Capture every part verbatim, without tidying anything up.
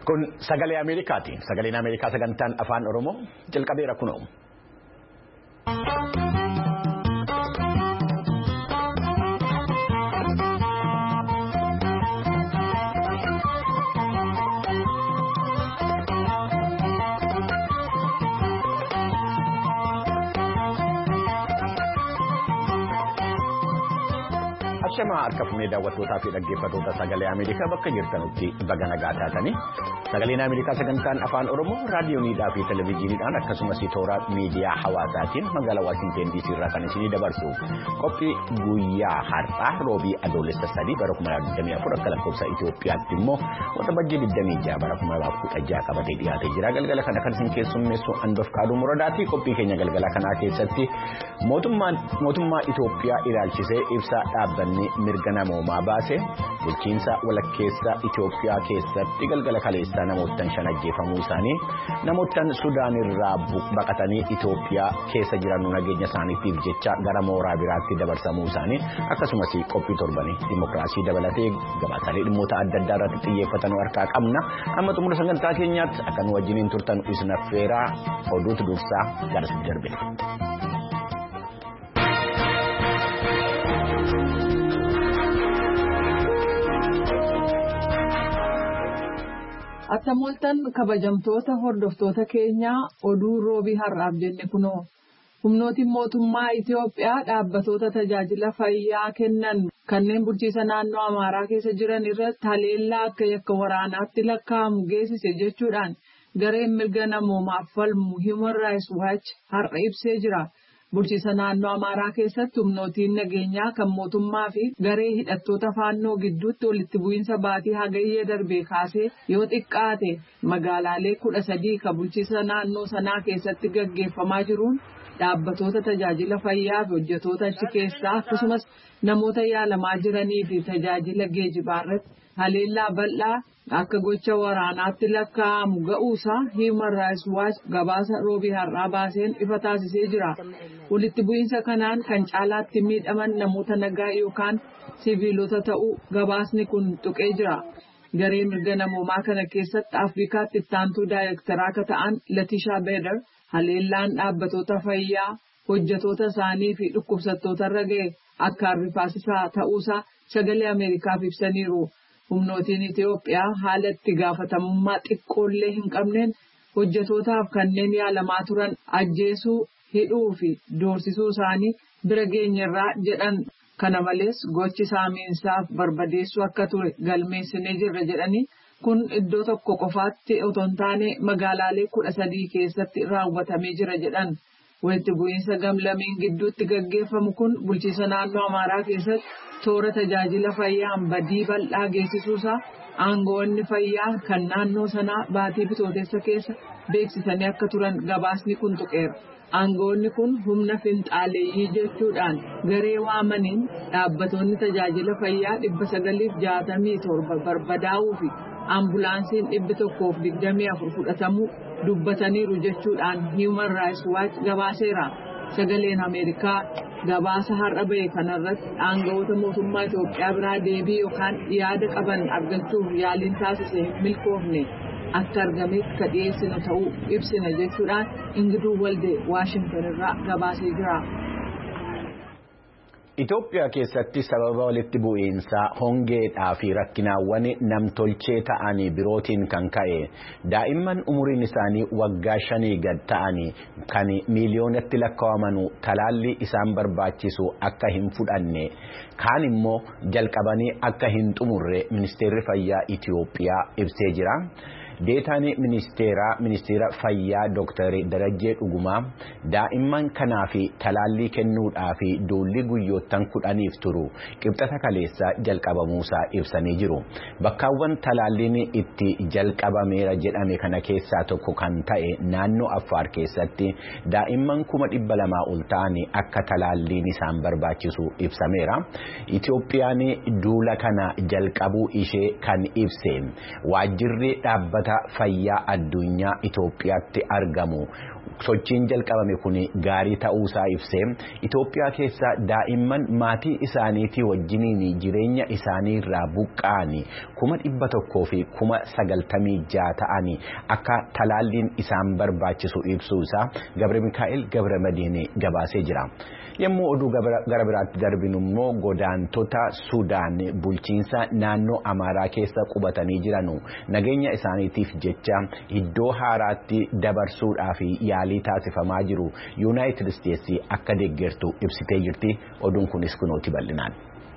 Kun sagalee Ameerikaati. Sagaleen Ameerikaa sagantaan afaan Oromoo jalqabeera kunoo. Shama harka fuunee daawwattootaa fi dhaggeeffattoota sagalee Ameerikaa bakka jirtanutti baga nagaa taatanii sagaleen Ameerikaa sagantaan afaan Oromoo raadiyooniidhaa fi televezyiiniidhaan akkasumas toora miidiyaa hawaasaatiin magaalaa Waashinten D C irraa kan isinii dabarsu qophii guyyaa har'aa roobii adoolessa sadii bara kuma lamaa fi digdamii afur akka lakkoofsa Itoophiyaatti immoo waxabajjii digdamii jaha bara kuma lamaa fi kudha jaha qabatee dhiyaatee jira. Galgala kana kan isin keessummeessu Andof Kaaduu Muradaati. Qophii keenya galgala kanaa keessatti mootummaan mootummaa Itoophiyaa ilaalchisee ibsa dhaabbanni mirga namoomaa baase bulchiinsa walakkeessa Itoophiyaa keessatti galgala kaleessaa namoottan shan ajjeefamuu isaanii namoottan Sudaan irraa baqatanii Itoophiyaa keessa jiran nageenya isaaniitiif jecha gara mooraa biraatti dabarsamuu isaanii akkasumas qophii torbanii dimokiraasii dabalatee gabaasaalee dhimmoota adda addaa irratti xiyyeeffatan harkaa qabna. Amma xumura sagantaa keenyaatti akka nu wajjiniin turtan isin affeeraa oduutu dursaa garasitti darbe. Attamoltan kabajamtoota hordoftoota keenyaa oduu roobii har'aaf jenne kunoo humnootiin mootummaa Itoophiyaa dhaabbatoota tajaajila fayyaa kennan kanneen bulchiinsa naannoo Amaaraa keessa jiran irratti haleellaa akka yakka waraanaatti lakkaa'amu geessise jechuudhaan gareen mirga namoomaaf falmu Human Rights Watch har'a ibsee jira. Bulchiinsa naannoo Amaaraa keessatti humnootiin nageenyaa kan mootummaa fi garee hidhattoota faannoo gidduutti walitti bu'iinsa baatii hagayyee darbee kaasee yoo xiqqaate magaalaalee kudha sadii kan bulchiinsa naannoo sanaa keessatti gaggeeffamaa jiruun dhaabbatoota tajaajila fayyaa fi hojjettoota achi keessaa akkasumas namoota yaalamaa jiranii fi tajaajila geejibaa irratti haleellaa bal'aa akka gocha waraanaatti lakkaa'amu ga'uusaa Human Rights Watch gabaasa roobii har'aa baaseen ifa taasisee jira. Walitti bu'iinsa kanaan kan caalaatti miidhaman namoota nagaa yookaan siviilota ta'uu gabaasni kun tuqee jira. Garee mirga namoomaa kana keessatti Afrikaatti ittaantuu daayirektaraa akka ta'an Latishaa Beeder haleellaan dhaabbatoota fayyaa hojjettoota isaanii fi dhukkubsattoota irra ga'e akka rifaasisaa ta'uusaa sagalee Ameerikaaf ibsaniiru. Humnootiin Itoophiyaa haala itti gaafatamummaa xiqqoollee hin qabneen hojjettootaaf kanneen yaalamaa turan ajjeesuu, hidhuu fi doorsisuu isaanii bira geenyerraa jedhan. Kana malees gochi saamiinsaaf barbadeessuu akka ture galmeessinee jirra jedhanii kun iddoo tokko qofaatti otoo hin taane magaalaalee kudha sadii keessatti raawwatamee jira jedhan. Walitti bu'iinsa gamlameen gidduutti gaggeeffamu kun bulchiinsa naannoo Amaaraa keessatti toora tajaajila fayyaan badii bal'aa geessisuusaa aangoonni fayyaa kan naannoo sanaa baatii bitootessa keessa beeksisanii akka turan gabaasni kun tuqeera. Aangoonni kun humna finxaaleeyyii jechuudhaan garee waamaniin dhaabbatoonni tajaajila fayyaa dhibba sagaliif jaatamii torba barbadaa'uu fi ambulaansiin dhibbi tokkoof digdamii afur fudhatamuu dubbataniiru jechuudhaan Human Rights Watch gabaaseera. Sagaleen Ameerikaa gabaasa har'a bahe kanarratti aangawoota mootummaa Itoophiyaa biraa deebii yookaan yaada qaban argachuuf yaaliin taasise milkoofne akka argametti ka dhiyeessinu ta'uu ibsina jechuudhaan Ingiduu Waldee Waashintan irraa gabaasee jira. Itoophiyaa keessatti sababa walitti bu'iinsaa hongeedhaa fi rakkinaawwan namtolchee ta'anii birootiin kan ka'e daa'imman umuriin isaanii waggaa shanii gad ta'anii kan miiliyoonatti lakkaa'aman talaalli isaan barbaachisu akka hin fudhanne kaan immoo jalqabanii akka hin xumurre ministeerri fayyaa Itoophiyaa ibsee jira. Deetaan ministeeraa ministeera fayyaa Dooktar Darajjee Dhugumaa daa'imman kanaa fi talaallii kennuudhaa fi duulli guyyoottan kudhaniif turu qibxata kaleessa jalqabamuusaa ibsanii jiru. Bakkaawwan talaalliin itti jalqabameera jedhame kana keessaa tokko kan ta'e naannoo Affaar keessatti daa'imman kuma dhibba lamaa ol ta'anii akka talaalliin isaan barbaachisu ibsameera. Itoophiyaan duula kana jalqabuu ishee kan ibse waajjirri dhaabbata fayyaa addunyaa Itoophiyaatti argamu sochiin jalqabame kun gaarii ta'uusaa ibsee Itoophiyaa keessa daa'imman maatii isaaniitii wajjiniin jireenya isaanii irraa buqqa'anii kuma dhibba tokkoo fi kuma sagaltamii ja'a ta'anii akka talaalliin isaan barbaachisu ibsuusaa Gabre Mikaa'el Gabre Madiinee gabaasee jira. Yommuu oduu gara biraatti darbinu immoo godaantota Sudaan bulchiinsa naannoo Amaaraa keessa qubatanii jiranu nageenya isaaniitiif jecha iddoo haaraatti dabarsuudhaaf yaalii taasifamaa jiru Yuunaayitid Isteetsi akka deeggartu ibsitee jirti. Oduun kunis kunooti bal'inaan.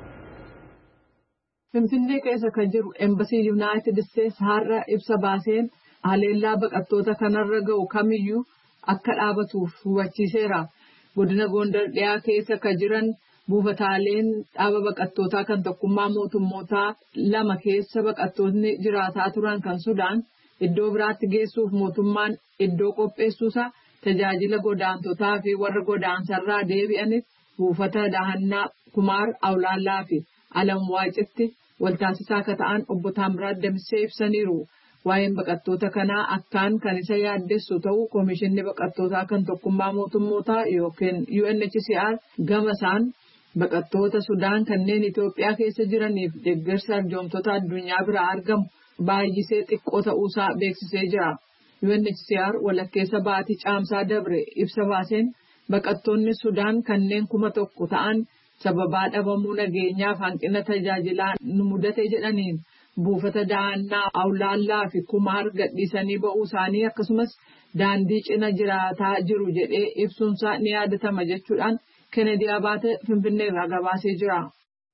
Finfinnee keessa kan jiru Embasii Yuunaayitid Isteetsi har'a ibsa baaseen haleellaa baqattoota kanarra ga'u kamiyyuu akka dhaabatuuf hubachiiseera. Godina Gondar dhiyaa keessa kan jiran buufataaleen dhaaba baqattootaa kan tokkummaa mootummootaa lama keessa baqattoonni jiraataa turan kan Sudaan iddoo biraatti geessuuf mootummaan iddoo qopheessuusaa tajaajila godaantotaa fi warra godaansarraa deebi'aniif buufata dahannaa Kumaar Awlaallaa fi Alamwaacitti waltaasisaa akka ta'an obbo Taamiraat Damissee ibsaniiru. Waa'een baqattoota kanaa akkaan kan isa yaaddessu ta'uu Komishinni Baqattootaa kan tokkummaa mootummootaa yookiin U N H C R gama isaan baqattoota Sudaan kanneen Itoophiyaa keessa jiraniif deeggarsa arjoomtoota addunyaa biraa argamu baay'isee xiqqoo ta'uusaa beeksisee jira. U N H C R walakkeessa baatii caamsaa dabre ibsa baaseen baqattoonni Sudaan kanneen kuma tokko ta'an sababaa dhabamuu nageenyaaf hanqina tajaajilaa nu mudate jedhaniin buufata dahannaa Awlaallaa fi Kumaar gadhiisanii ba'uu isaanii akkasumas daandii cina jiraataa jiru jedhee ibsuunsaa ni yaadatama jechuudhaan Kennedy Abaate Finfinneerraa gabaasee jira.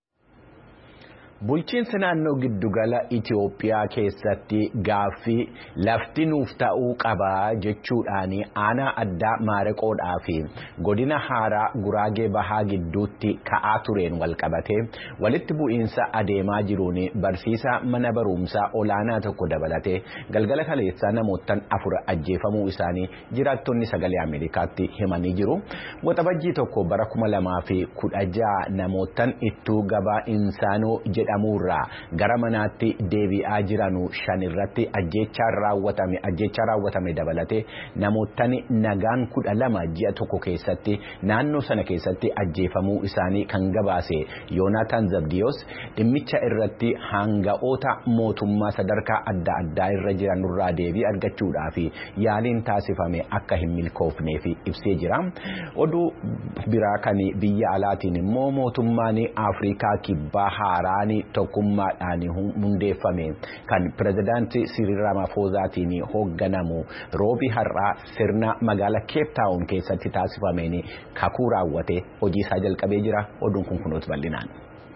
Bulchiinsa naannoo giddugala Itoophiyaa keessatti gaaffii lafti nuuf ta'uu qabaa jechuudhaan aanaa addaa Maareqoodhaa fi godina haaraa Guraagee Bahaa gidduutti ka'aa tureen walqabatee walitti bu'iinsa adeemaa jiruun barsiisaa mana barumsaa olaanaa tokko dabalatee galgala kaleessaa namoottan afur ajjeefamuu isaanii jiraattonni sagalee Ameerikaatti himanii jiru. Waxabajjii tokko bara kuma lamaa fi kudha ja'a namoottan ittuu gabaa insaanoo jedhamurraa gara manaatti deebi'aa jiranu shan irratti ajjeechaa raawwatame ajjeechaa raawwatame dabalatee namootni nagaan kudha lama ji'a tokko keessatti naannoo sana keessatti ajjeefamuu isaanii kan gabaase Yoonaataan Zabdiyoos dhimmicha irratti hanga'oota mootummaa sadarkaa adda addaa irra jiranurraa deebii argachuudhaaf yaaliin taasifame akka hin milkoofneef ibsee jira. Oduu biraa kan biyya alaatiin immoo mootummaan Afrikaa kibbaa haaraan tokkummaadhaan hundeeffame kan pirezidaantii Siriil Ramaphoosaatiin hoogganamu roobii har'aa sirna magaalaa Cape Town keessatti taasifameen kakuu raawwate hojii isaa jalqabee jira. Oduun kun kunuutu bal'inaan.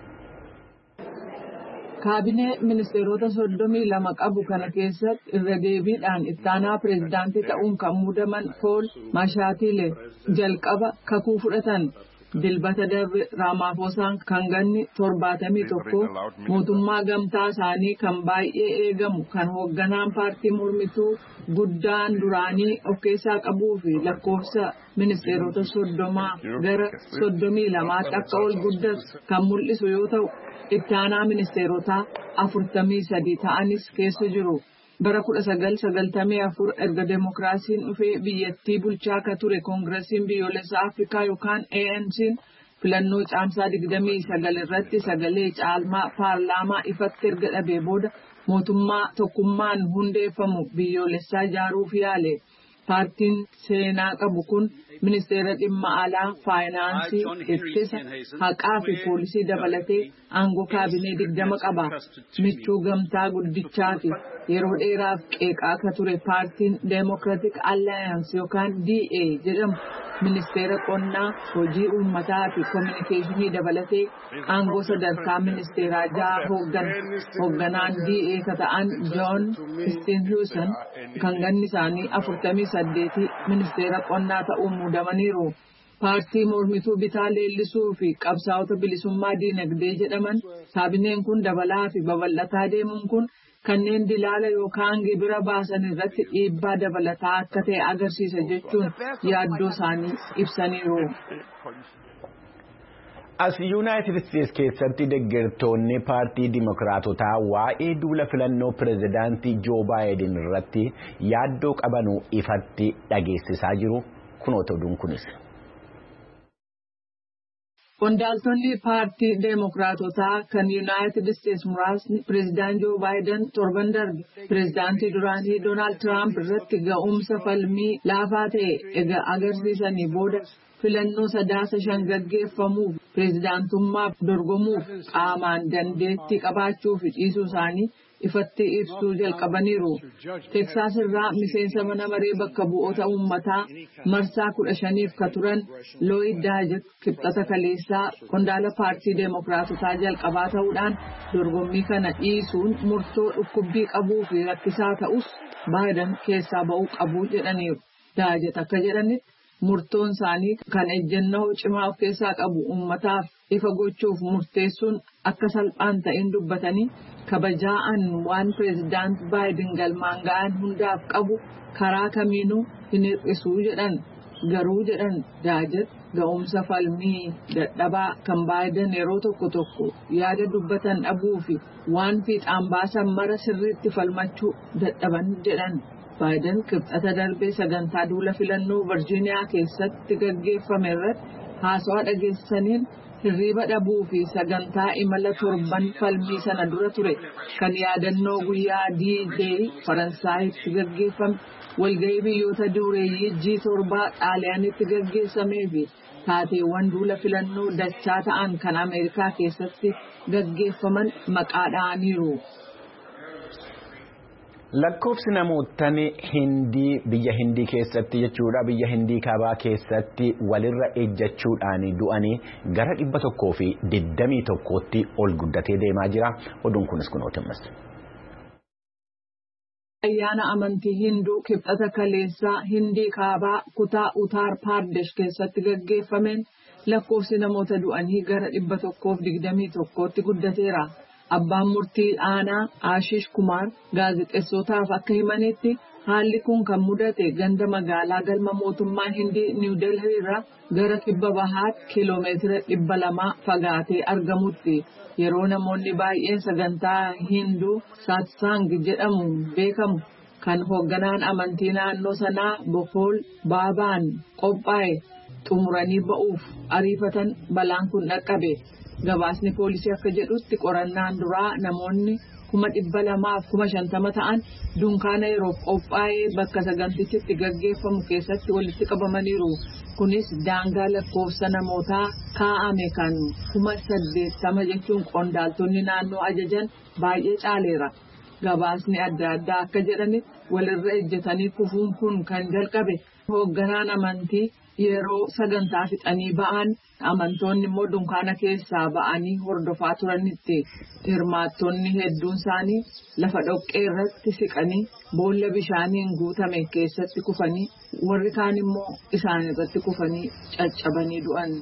Kaabinee ministeerota soddomii lama qabu kana keessatti irra deebiidhaan ittaanaa pirezidaantii ta'uun kan muudaman Pool Maashaatiilee jalqaba kakuu fudhatan. Dilbata darbe Ramaphoosaan kan ganni torbaatamii tokko mootummaa gamtaa isaanii kan baay'ee eegamu kan hoogganaan paartii mormituu guddaan duraanii of keessaa qabuu fi lakkoofsa ministeerota soddomaa gara soddomii lamaatti akka ol guddatu kan mul'isu yoo ta'u ittaanaa ministeerotaa afurtamii sadii ta'anis keessa jiru. Bara kudha sagal sagaltamii afur erga demokiraasiin dhufee biyyattii bulchaa akka ture koongiresiin biyyoolessaa Afrikaa yookaan A N C'n filannoo caamsaa digdamii sagal irratti sagalee caalmaa paarlaamaa ifatti erga dhabee booda mootummaa tokkummaan hundeeffamu biyyoolessaa ijaaruuf yaale. Paartiin seenaa qabu kun ministeera dhimma alaa, faayinaansii, ittisa, haqaa fi poolisii dabalatee aangoo kaabinee digdama qaba. Michuu gamtaa guddichaa fi yeroo dheeraaf qeeqaa akka ture paartiin Democratic Alliance yookaan D A jedhamu ministeera qonnaa, hojii uummataa fi kominikeeshinii dabalatee aangoo sadarkaa ministeeraa ja'a hooggana. Hoogganaan D A ka ta'an John Steenhuisen kan ganni isaanii afurtamii saddeetii ministeera qonnaa ta'uun muudamaniiru. Paartii mormituu bitaa leellisuu fi qabsaa'ota bilisummaa diinagdee jedhaman kaabineen kun dabalaa fi babal'ataa deemuun kun kanneen dilaala yookaan gibira baasan irratti dhiibbaa dabalataa akka ta'e agarsiisa jechuun yaaddoo isaanii ibsaniiru. As Yuunaayitid Isteetsi keessatti deeggartoonni paartii Dimookiraatotaa waa'ee duula filannoo pirezidaantii Joo Baayiden irratti yaaddoo qabanuu ifatti dhageessisaa jiru. Kunoota oduun kunis. Qondaaltonni paartii Dimookiraatotaa kan Yuunaayitid Isteetsi muraasni pirezidaantii Joo Baayiden torban darbe pirezidaantii duraanii Doonaald Tiraamp irratti ga'umsa falmii laafaa ta'e egaa agarsiisanii booda filannoo sadaasa shan gaggeeffamuuf pirezidaantummaaf dorgomuuf qaamaan dandeettii qabaachuu fi dhiisuu isaanii ifatti ibsuu jalqabaniiru. Teksaas irraa miseensa mana maree bakka bu'oota uummataa marsaa kudha shaniif ka turan Looyid Jaarj kibxata kaleessaa qondaala paartii Dimookiraatotaa jalqabaa ta'uudhaan dorgommii kana dhiisuun murtoo dhukkubbii qabuu fi rakkisaa ta'us Baayiden keessaa ba'uu qabu jedhaniiru. Jaarj akka jedhanitti murtoon isaanii kan ejjennoo cimaa of keessaa qabu uummataaf ifa gochuuf murteessuun akka salphaan ta'in dubbatanii kabajaa'an waan pirezidaantii Baayiden galmaan ga'an hundaaf qabu karaa kamiinuu hin hir'isuu jedhan. Garuu jedhan Jaarj ga'umsa falmii dadhabaa kan Baayiden yeroo tokko tokko yaada dubbatan dhabuu fi waan fiixaan baasan mara sirriitti falmachuu dadhaban jedhan. Baayiden kibxata darbee sagantaa duula filannoo Virgiiniyaa keessatti gaggeeffame irratti haasawaa dhageessaniin hirriba dhabuu fi sagantaa imala torban falmii sana dura ture kan yaadannoo guyyaa D-Day Faransaayitti gaggeeffame walga'ii biyyoota dureeyyii G torbaa Xaaliyaanitti gaggeessamee fi taateewwan duula filannoo dachaa ta'an kan Ameerikaa keessatti gaggeeffaman maqaa dha'aniiru. Lakkoofsi namootaan hindii biyya hindii keessatti jechuudha biyya hindii kaabaa keessatti walirra ejjachuudhaan du'anii gara dhibba tokkoo fi digdamii tokkootti ol guddatee deemaa jira. Oduun kunis kunootimas. Ayyaana amantii hinduu kibxata kaleessaa hindii kaabaa kutaa Utaar Pradesh keessatti gaggeeffameen lakkoofsi namoota du'anii gara dhibba tokkoof digdamii tokkootti guddateera. Abbaan murtii aanaa Ashish Kumar gaazexeessotaaf akka himanitti haalli kun kan mudate ganda magaalaa galma mootummaa Hindii Niw Delhii irraa gara kibba bahaatti kiiloomeetira dhibba lamaa fagaatee argamutti yeroo namoonni baay'een sagantaa Hinduu Satsang jedhamu beekamu kan hoogganaan amantii naannoo sanaa Bokool Baabaan qophaa'e xumuranii ba'uuf ariifatan balaan kun dhaqqabe. Gabaasni poolisii akka jedhutti qorannaan duraa namoonni kuma dhibba lamaaf kuma shantama ta'an dunkaana yeroo qophaa'ee bakka sagantichi gaggeeffamu keessatti walitti qabamaniiru. Kunis daangaa lakkoofsa namootaa kaa'ame kan kuma saddeettama jechuun qondaaltonni naannoo ajajan baay'ee caaleera. Gabaasni adda addaa akka jedhanitti walirra ejjetanii kufuun kun kan jalqabe hoogganaan amantii yeroo sagantaa fixanii ba'an amantoonni immoo dunkaana keessaa ba'anii hordofaa turanitti hirmaattonni hedduun isaanii lafa dhoqqee irratti siqanii boolla bishaaniin guutame keessatti kufanii warri kaan immoo isaan irratti kufanii caccabanii du'an.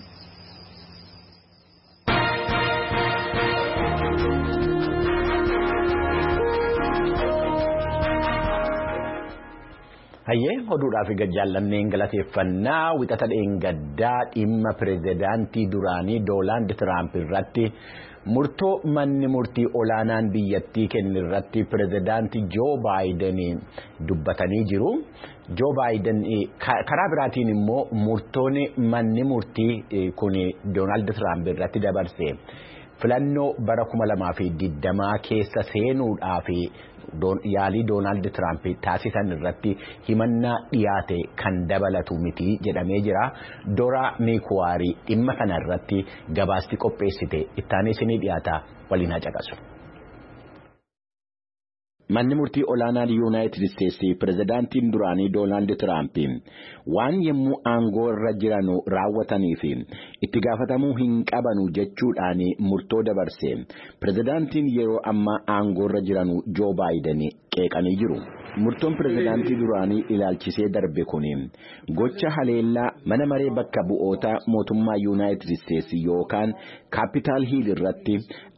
Hayyee oduudhaaf gajjaallanneen galateeffannaa wixata dheengaddaa dhimma pirezidaantii duraanii Doonaald Tiraamp irratti murtoo manni murtii olaanaan biyyattii kenne irratti pirezidaantii Joo Baayiden dubbatanii jiru. Joo Baayiden karaa biraatiin immoo murtoon manni murtii kun Doonaald Tiraamp irratti dabarse filannoo bara kuma lamaa fi digdamaa keessa seenuudhaaf yaalii Doonaald Tiraamp taasisan irratti himannaa dhiyaate kan dabalatu miti jedhamee jira. Dora Miikuwaarii dhimma kana irratti gabaasti qopheessite ittaanee isinii dhiyaata waliin haa caqasu. Manni murtii olaanaan Yuunaayitid Isteetsi pirezidaantiin duraanii Doonaald Tiraamp waan yemmuu aangoo irra jiran raawwatanii fi itti gaafatamuu hin qabanu jechuudhaan murtoo dabarse pirezidaantiin yeroo ammaa aangoo irra jiran Joo Baayiden qeeqanii jiru. Murtoon pirezidaantii duraanii ilaalchisee darbe kun gocha haleellaa mana maree bakka bu'oota mootummaa Yuunaayitid Isteetsi yookaan Kaapitaal Hiil irratti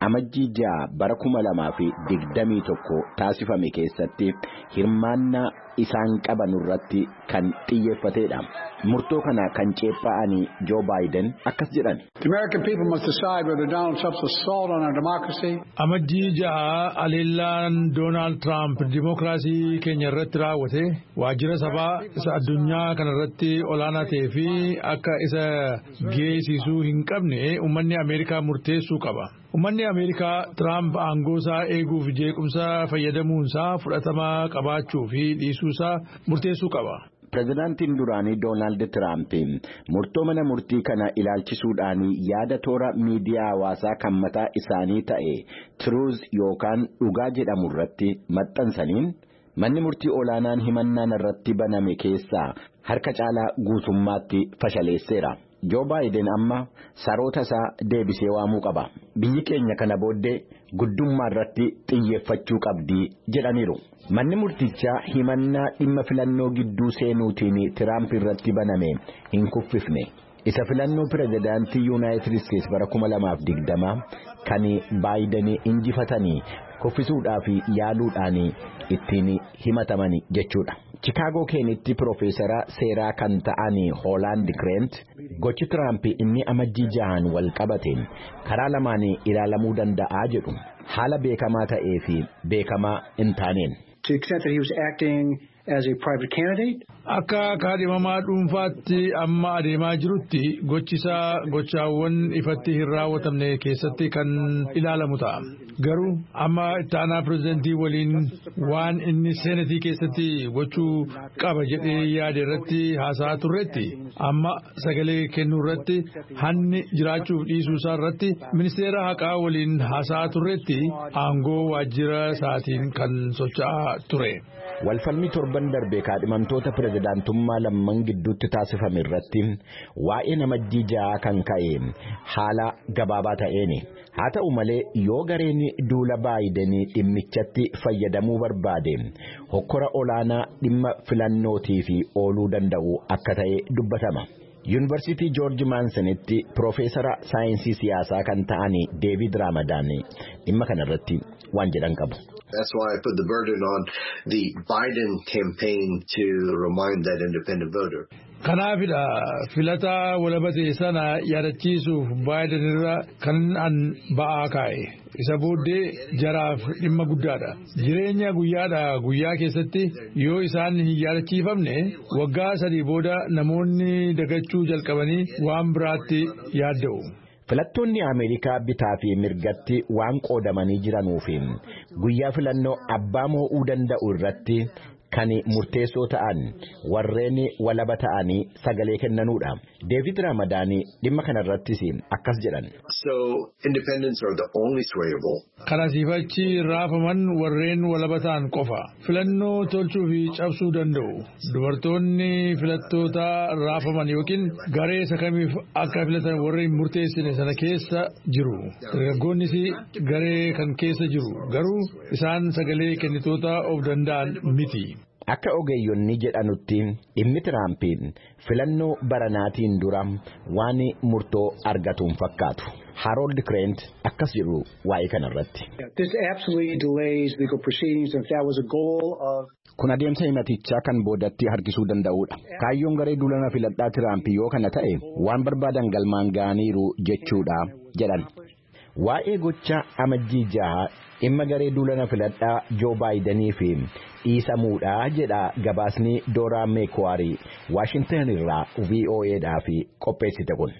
amajjii ja'a bara kuma lamaa fi digdamii tokko taasifame keessatti hirmaannaa isaan qaban irratti kan xiyyeeffatedha. Murtoo kana kan ceephaa'anii Joe Biden akkas jedhan. The American people must decide whether Donald Trump's assault on our democracy. Amajjii ja'a aleellaan Donald Trump dimokiraasii keenya irratti raawwate waajjira sabaa isa addunyaa kana irratti olaanaa ta'ee fi akka isa geessisuu hin qabne uummanni Ameerikaa murteessuu qaba. Uummanni Ameerikaa Trump aangoosaa eeguuf jeequmsa fayyadamuunsaa fudhatama qabaachuu fi dhiisuusaa murteessuu qaba. Pireezidaantiin duraanii Doonaald Tiraamp murtoo mana murtii kana ilaalchisuudhaan yaada toora miidiyaa hawaasaa kan mataa isaanii ta'e Truth yookaan dhugaa jedhamu irratti maxxansaniin manni murtii olaanaan himannaan irratti baname keessaa harka caalaa guutummaatti fashaleesseera. Joe Biden amma saroota isaa deebisee waamuu qaba. Biyyi keenya kana booddee guddummaa irratti xiyyeeffachuu qabdi jedhaniiru. Manni murtichaa himannaa dhimma filannoo gidduu seenuutiin Tiraamp irratti baname hin kuffifne. Isa filannoo pireezidaantii Yuunaayitid Isteetsi bara kuma lamaaf digdama kan Biden injifatanii kuffisuudhaaf yaaluudhaan ittiin himataman jechuudha. Chicaagoo keenitti Piroofeesara seeraa kan ta'an Hooland Grant gochi Tiraamp inni amajjii jahaan wal qabateen karaa lamaan ilaalamuu danda'a jedhu haala beekamaa ta'ee fi beekamaa hin taaneen. To the extent that he was acting as a private candidate. Akka kaadhimamaa dhuunfaatti amma adeemaa jirutti gochisaa gochaawwan ifatti hin raawwatamne keessatti kan ilaalamu ta'a. Garuu amma ittaanaa pireezidantii waliin waan inni seenatii keessatti gochuu qaba jedhee yaade irratti haasa'aa turretti amma sagalee kennuu irratti hanni jiraachuuf dhiisuu isaa irratti ministeera haqaa waliin haasa'aa turretti aangoo waajjira isaatiin kan socho'aa ture. Walfalmii torban darbee kaadhimamtoota pireezidaantummaa lamman gidduutti taasifame irratti waa'ee amajjii ja'a kan ka'e haala gabaabaa ta'een haa ta'u malee yoo gareen duula Biden dhimmichatti fayyadamuu barbaade hokkora olaanaa dhimma filannootiif ooluu danda'u akka ta'e dubbatama. Yuunivarsiitii Joorji Maansanitti Piroofeesara saayinsii siyaasaa kan ta'an Deevid Ramadaan dhimma kanarratti waan jedhan qabu. That's why I put the burden on the Biden campaign to remind that independent voter. Kanaafidha filataa walabatee sana yaadachiisuuf Biden irra kan an ba'aa kaa'e. Isa booddee jaraaf dhimma guddaadha. Jireenya guyyaadha guyyaa keessatti yoo isaan hin yaadachiifamne waggaa sadii booda namoonni dagachuu jalqabanii waan biraatti yaadda'u. Filattoonni Ameerikaa bitaa fi mirgatti waan qoodamanii jiranuuf guyyaa filannoo abbaa moo'uu danda'u irratti kan murteessoo ta'an warreen walaba ta'anii sagalee kennanuudha. Deevid Ramadaan dhimma kanarrattis akkas jedhan. So independents are the only swayable. Kana siifachi raafaman warreen walaba ta'an qofa. Filannoo tolchuu fi cabsuu danda'u. Dubartoonni filattoota raafaman yookiin garee sakamiif akka filatan warreen murteessine sana keessa jiru. Dargaggoonnis garee kan keessa jiru. Garuu isaan sagalee kennitoota of danda'an miti. Akka ogeeyyonni jedhanutti dhimmi Tiraampiin filannoo baranaatiin dura waan murtoo argatuun fakkaatu. Harold Grant akkas jedhu waa'ee kanarratti. This absolutely delays legal proceedings if that was a goal of. Kun adeemsa himatichaa kan boodatti harkisuu danda'udha. Kaayyoon garee duulana filadhaa Tiraamp yoo kana ta'e waan barbaadan galmaan ga'aniiru jechuudha jedhan. Waa'ee gocha amajjii jaha dhimma garee duulana filadhaa Joe Bidenii fi dhiisamuudha jedha gabaasni Dooraa Meekwarii Waashingtan irraa V O Eedhaaf qopheessite kun.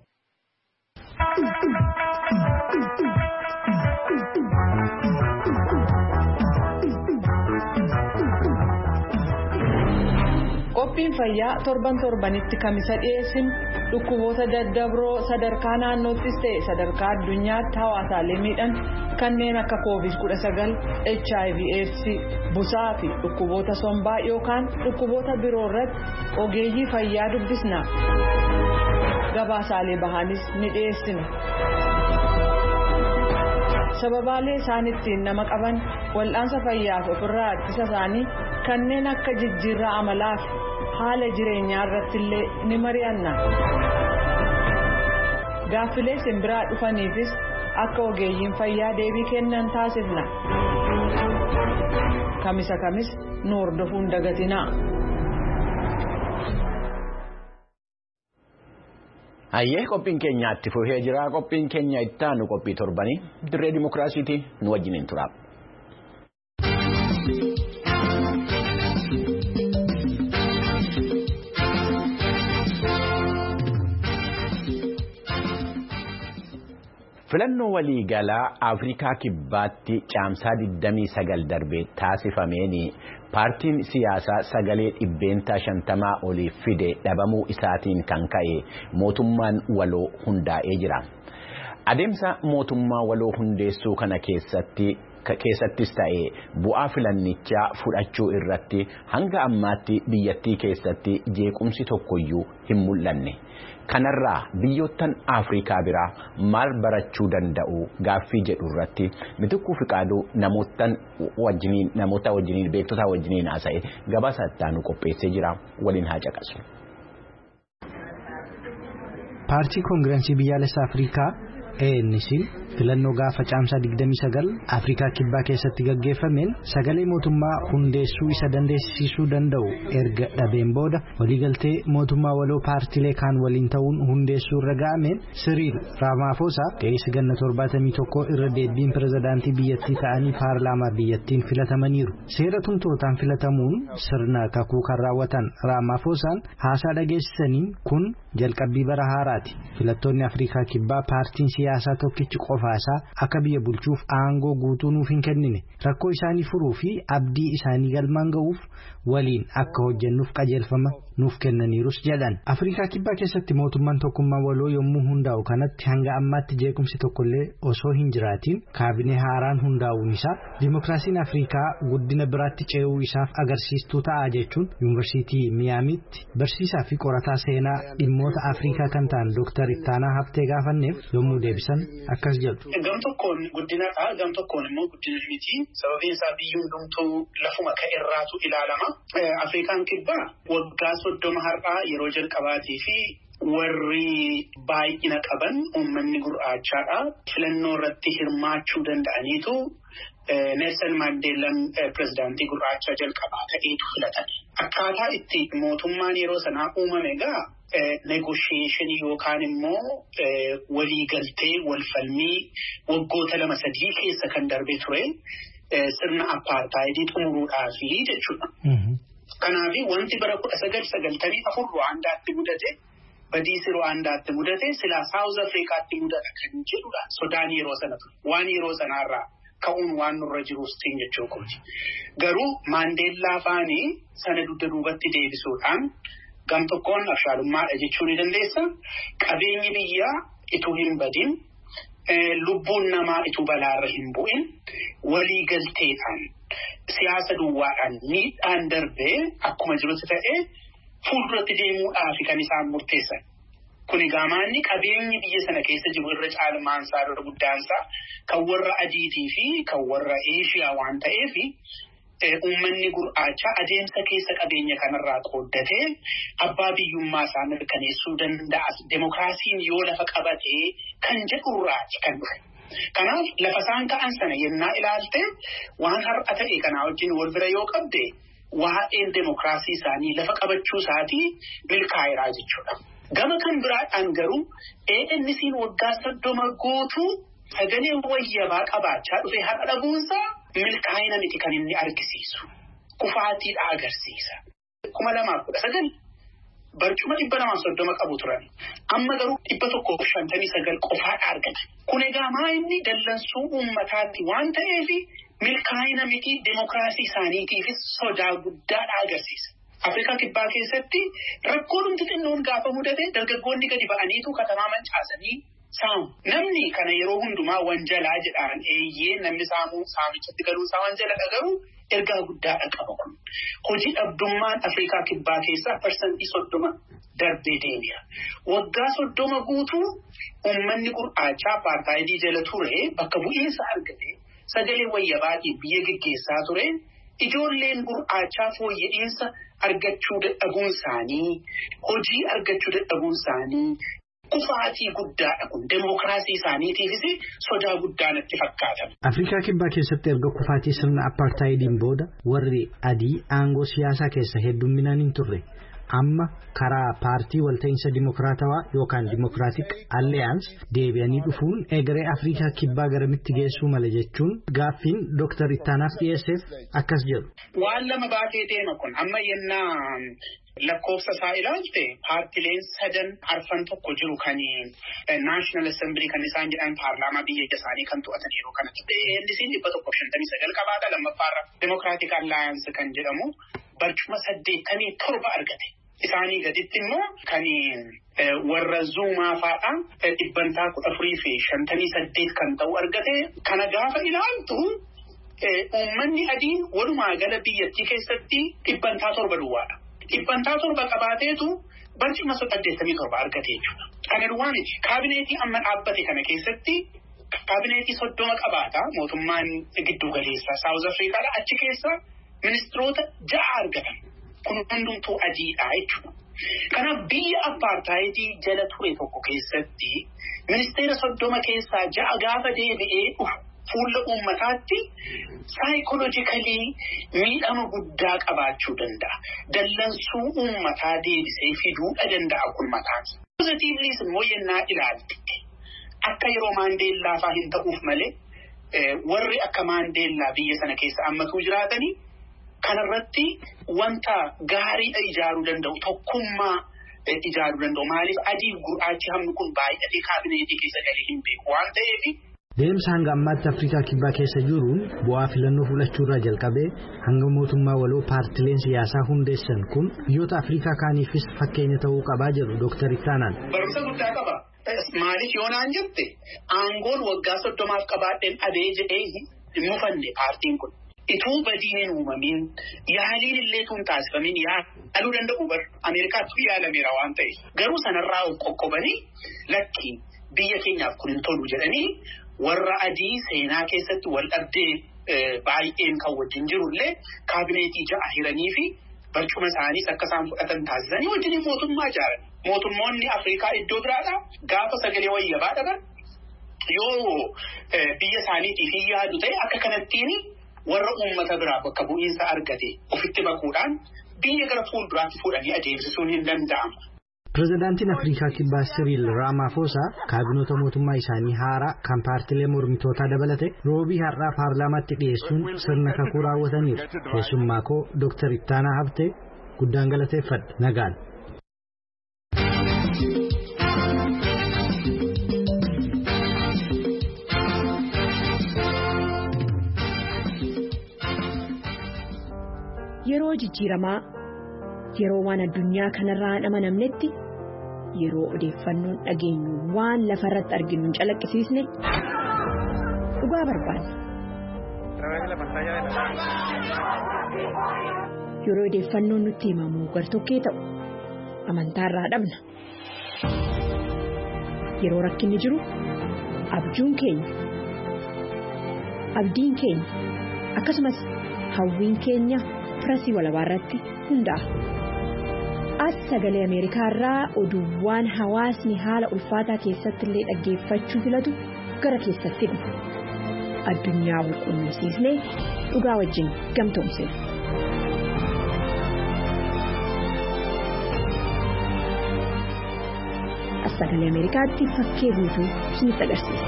Qophiin fayyaa torban torbanitti kamisa dhiyeessinu dhukkuboota daddabroo sadarkaa naannoottis ta'e sadarkaa addunyaatti hawaasaalee miidhan kanneen akka koovid kudha sagal, H I V AIDS, busaa fi dhukkuboota sombaa yookaan dhukkuboota biroo irratti ogeeyyii fayyaa dubbisna. Gabaasaalee bahaanis ni dhiyeessina. Sababaalee isaan ittiin nama qaban wal'aansa fayyaaf ofirraa ittisa isaanii kanneen akka jijjiirraa amalaa fi haala jireenyaa irratti illee ni mari'anna. Gaaffilee simbiraa dhufaniifis akka ogeeyyiin fayyaa deebii kennan taasifna. Kamisa kamis nu hordofuun dagatinaa. Hayyee qophiin keenya itti fufee jira. Qophiin keenya itti aanu qophii torbanii dirree dimokiraasiiti nu wajjiniin tura. Filannoo waliigalaa Afrikaa Kibbaatti caamsaa digdamii sagal darbee taasifameeni paartiin siyaasaa sagalee dhibbeentaa shantamaa olii fide dhabamuu isaatiin kan ka'e mootummaan waloo hundaa'ee jira. Adeemsa mootummaa waloo hundeessuu kana keessatti keessattis ta'ee bu'aa filannichaa fudhachuu irratti hanga ammaatti biyyattii keessatti jeequmsi tokkoyyuu hin mul'anne. Kanarraa biyyoottan Afrikaa biraa maal barachuu danda'u gaaffii jedhu irratti Mitikkuu Fiqaaduu namootaan wajjiniin namoota wajjiniin beektota wajjiniin haasa'e gabaasa ittaanu qopheessee jira waliin haa caqasu. Paartii Koongirensii Biyyaalessaa Afrikaa A N C filannoo gaafa caamsaa digdamii sagal Afrikaa Kibbaa keessatti gaggeeffameen sagalee mootummaa hundeessuu isa dandeessisuu danda'u erga dhabeen booda waliigaltee mootummaa waloo paartiilee kaan waliin ta'uun hundeessuu irra ga'ameen Siriil Raamaafosaa ga'eessa ganna torbaatamii tokko irra deebiin pirezidaantii biyyattii ta'anii paarlaamaa biyyattiin filatamaniiru. Seera tumtootaan filatamuun sirna kakuu kan raawwatan Raamaafosaan haasaa dhageessisaniin kun jalqabbii bara haaraati. Filattoonni Afrikaa Kibbaa paartiin siyaasaa tokkichi qofaasaa akka biyya bulchuuf aangoo guutuu nuuf hin kennine rakkoo isaanii furuu fi abdii isaanii galmaan ga'uuf waliin akka hojjennuuf qajeelfama nuuf kennaniirus jedhan. Afrikaa Kibbaa keessatti mootummaan tokkummaa waloo yommuu hundaa'u kanatti hanga ammaatti jeequmsi tokkollee osoo hin jiraatiin kaabinee haaraan hundaa'uun isaa dimokiraasiin Afrikaa guddina biraatti ce'uu isaaf agarsiistuu ta'a jechuun yuunivarsiitii Miyaamiitti barsiisaa fi qorataa seenaa dhimmoota Afrikaa kan ta'an Dooktar Ittaanaa Habtee gaafanneef yommuu deebisan akkas jedhu. Gam tokkoon guddinadha, gam tokkoon immoo guddina miti. Sababiin isaa biyyi hundumtuu lafuma ka'erraatu ilaalama. Afrikaan Kibbaa waggaa soddoma har'aa yeroo jalqabaatii fi warri baay'ina qaban uummanni gurraachaadha. Filannoo irratti hirmaachuu danda'aniitu Nelson Mandeelaan pirezidaantii gurraachaa jalqabaa ta'eetu filatame. Akkaataa itti mootummaan yeroo sanaa uumame egaa negotiation yookaan immoo waliigaltee walfalmii waggoota lama sadii keessa kan darbe ture sirna apartaayidii xumuruudhaafi jechuudha. Kanaaf wanti bara kudha sagal sagaltamii afur Ruwaandaatti mudate badiisi Ruwaandaatti mudate silaa Saawuz Afrikaatti mudata kan jedhudha. Sodaan yeroo sana ture. Waan yeroo sanaarraa ka'uun waan nurra jiruus tiin jechuu kooti. Garuu Maandeellaa faanii sana dugda duubatti deebisuudhaan gam tokkoon abshaalummaadha jechuu ni dandeessa. Qabeenyi biyyaa ituu hin badin, lubbuun namaa ituu balaarra hin bu'in, waliigalteedhaan siyaasa duwwaadhaan miidhaan darbee akkuma jirutti ta'ee fuulduratti deemuudhaaf kan isaan murteessan. Kuni gaamaanni qabeenyi biyya sana keessa jiru irra caalmaansaa irra guddaansaa kan warra adiitii fi kan warra Eeshiyaa waan ta'eef uummanni gurraachaa adeemsa keessa qabeenya kanarraa qooddatee abbaa biyyummaa isaa mirkaneessuu danda'a. Demokiraasiin yoo lafa qabatee kan jedhurraati kan dhufe. Kanaaf lafa isaan ka'an sana yennaa ilaalte waan har'a ta'e kanaa wajjin wal bira yoo qabde waa'een demokiraasii isaanii lafa qabachuu isaatii milkaa'eeraa jechuudha. Gama kan biraadhaan garuu A N C'n waggaa soddoma guutuu sagalee wayyabaa qabaachaa dhufe har'a dhabuunsaa milkaa'ina miti kan inni argisiisu. Kufaatiidha agarsiisa. Kuma lamaaf kudha sagal barcuma dhibba lamaaf soddoma qabu turan. Amma garuu dhibba tokkoof shantamii sagal qofaadha argatan. Kun egaa maa inni dallansuu uummataatti waan ta'eef milkaa'ina miti demokiraasii isaaniitiifis sodaa guddaadha agarsiisa. Afrikaa Kibbaa keessatti rakkoo dhumti xinnoon gaafa mudate dargaggoonni gadi ba'aniitu katamaa mancaasanii saamu. Namni kana yeroo hundumaa wanjalaa jedhaan eeyyee namni saamuu saamichatti galuu isaa wanjaladha garuu ergaa guddaadha qaba kun. Hojii dhabdummaan Afrikaa Kibbaa keessaa parsantii soddoma darbee deemira. Waggaa soddoma guutuu uummanni gurraachaa apartaayidii jala ture bakka bu'iinsa argate sagalee wayyabaatiin biyya geggeessaa ture. Ijoolleen gurraachaa fooyya'insa argachuu dadhabuun isaanii, hojii argachuu dadhabuun isaanii, kufaatii guddaadha kun demokiraasii isaaniitiifis sodaa guddaa natti fakkaatan. Afrikaa kibbaa keessatti erga kufaatii sirna apartheidiin booda warri adii aangoo siyaasaa keessa heddumminaan hin turre. Amma karaa paartii walta'iinsa dimokiraatawaa yookaan dimokiraatik alliyaans deebi'anii dhufuun egeree Afrikaa kibbaa garamitti geessuu mala jechuun gaaffiin Dooktar Ittaanaaf dhiyeesseef akkas jedhu. Waan lama baatee deema kun amma yennaa lakkoofsa isaa ilaalte paartileen sadan arfan tokko jiru kan National Assembly kan isaan jedhan paarlaamaa biyya isaanii kan to'atan yeroo kanatti. Endisiin dhibba tokko shantamii sagal qabaata lammaffaarra Democratic Alliance kan jedhamu barcuma saddeettamii torba argate. Isaanii gaditti immoo kan warra Zuumaa fa'aa dhibbantaa kudha afurii fi shantamii saddeet kan ta'u argate. Kana gaafa ilaaltu uummanni adiin walumaa gala biyyattii keessatti dhibbantaa torba duwwaadha. Dhibbantaa torba qabaateetu barcuma saddeettamii torba argate jechuudha. Kana duwwaa miti. Kaabineetii amma dhaabbate kana keessatti kaabineetii soddoma qabaata mootummaan giddu galeessa Saawuz Afrikaadha. Achi keessa ministiroota ja'a argatan. Kun hundumtuu adiidha jechuudha. Kanaaf biyya apartaayidii jala ture tokko keessatti ministeera soddoma keessaa ja'a gaafa deebi'ee dhufu fuula uummataatti saayikolojikalii miidhama guddaa qabaachuu danda'a. Dallansuu uummataa deebisee fiduudha danda'a kun mataati. Pozitiivliis immoo yennaa ilaalte akka yeroo Maandeellaa fa'aa hin ta'uuf malee warri akka Maandeellaa biyya sana keessa ammatuu jiraatanii kanarratti wanta gaarii ijaaruu danda'u tokkummaa ijaaruu danda'u. Maaliif adii gurraachi hamni kun baay'atee kaabineetii keessa galee hin beeku waan ta'eef. Deemsa hanga ammaatti Afrikaa kibbaa keessa jiruun bu'aa filannoo fudhachuurraa jalqabee hanga mootummaa waloo paartileen siyaasaa hundeessan kun biyyoota Afrikaa kaaniifis fakkeenya ta'uu qabaa jedhu Dooktar Ittaanaan. Barumsa guddaa qaba. Maaliif yoo naan jette aangoon waggaa soddomaaf qabaadheen adee jedhee hin mufanne paartiin kun. Ituu badiin hin uumamin yaaliin illee tun taasifamin yaaluu danda'u bar Ameerikaatti yaalameera waan ta'e. Garuu sanarraa qoqqobanii lakkiin biyya keenyaaf kun hin tolu jedhanii warra adii seenaa keessatti wal dhabdee baay'een kan wajjin jirullee kaabineetii ja'a hiranii fi barcuma isaaniis akka isaan fudhatan taasisanii wajjin mootummaa ijaaran. Mootummoonni Afrikaa iddoo biraadhaa gaafa sagalee wayyabaa dhaban yoo biyya isaaniitiif hin yaadu ta'e akka kanattiin warra uummata biraa bakka bu'iinsa argate ofitti baquudhaan biyya gara fuulduraatti fuudhanii adeemsisuun hin danda'amu. Pireezidaantiin Afrikaa kibbaa Siriil Raamaafosaa kaabinoota mootummaa isaanii haaraa kan paartilee mormitootaa dabalate roobii har'aa paarlaamaatti dhiyeessuun sirna kakuu raawwataniiru. Keessummaa koo Dooktar Ittaanaa Habtee guddaan galateeffadha. Nagaan. Yeroo jijjiiramaa yeroo waan addunyaa kanarraa hin amanamnetti yeroo odeeffannoon dhageenyu waan lafarratti arginu hin calaqqisiisne dhugaa barbaanna. Yeroo odeeffannoon nutti himamu gartokkee ta'u amantaarraa dhabna. Yeroo rakkinni jiru abjuun keenya abdiin keenya akkasumas hawwiin keenya firasii walabaa irratti hundaa'a. As sagalee Ameerikaa irraa oduuwwan hawaasni haala ulfaataa keessatti illee dhaggeeffachuu filatu gara keessatti fidna. Addunyaa wal quunnamsiisnee dhugaa wajjin gamtoomsina. As sagalee Ameerikaatti fakkee guutuu isinitti agarsiisa.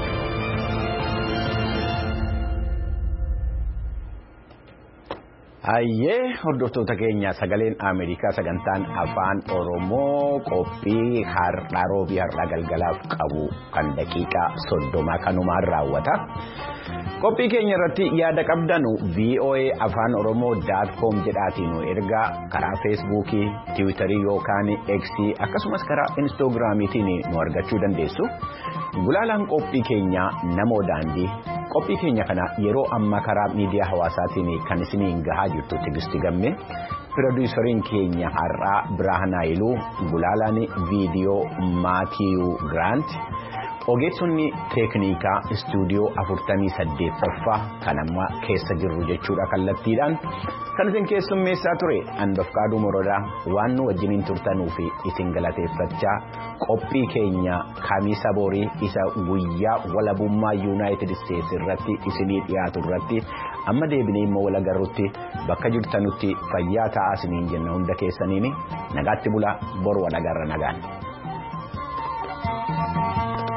Ayyee hordoftoota keenya sagaleen Ameerikaa sagantaan afaan Oromoo qophii har'aa roobii har'aa galgalaaf qabu kan daqiiqaa soddomaa kanumaan raawwata. Qophii keenya irratti yaada qabdanu V O A afaan oromoo dot com jedhaatiin ergaa karaa feesbuukii, tiwiitarii yookaan X akkasumas karaa instaagiraamiitiin nu argachuu dandeessu. Gulaalaan qophii keenya namoo daandii. Qophii keenya kana yeroo amma karaa miidiyaa hawaasaatiin kan isiniin gahaa jirtu Tigisti Gamme, pirodiisariin keenya har'aa Biraahanaa Iluu, gulaalaan viidiyoo Maatiiw Giraant, Ogeessonni teeknikaa istuudiyoo afurtamii saddeettaffaa kan amma keessa jirru jechuudha kallattiidhaan kan isin keessummeessaa ture Anbafqaaduu Morodaa waan nu wajjiniin turtanuu fi isin galateeffachaa qophii keenya Kamiisa Borii isa guyyaa walabummaa Yuunaayitid Isteetsi irratti isinii dhiyaatu irratti amma deebinee immoo wal agarrutti bakka jirtanutti fayyaa ta'aa isiniin jenna hunda keessaniin nagaatti bulaa bor wal agarra nagaan.